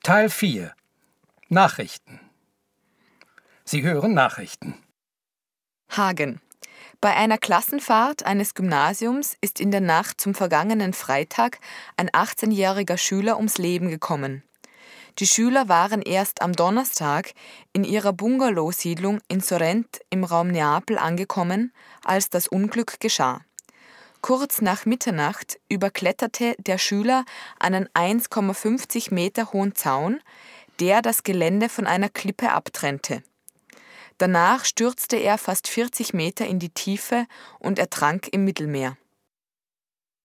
Teil 4 Nachrichten. Sie hören Nachrichten. Hagen. Bei einer Klassenfahrt eines Gymnasiums ist in der Nacht zum vergangenen Freitag ein 18-jähriger Schüler ums Leben gekommen. Die Schüler waren erst am Donnerstag in ihrer Bungalow-Siedlung in Sorrent im Raum Neapel angekommen, als das Unglück geschah. Kurz nach Mitternacht überkletterte der Schüler einen 1,50 Meter hohen Zaun, der das Gelände von einer Klippe abtrennte. Danach stürzte er fast 40 Meter in die Tiefe und ertrank im Mittelmeer.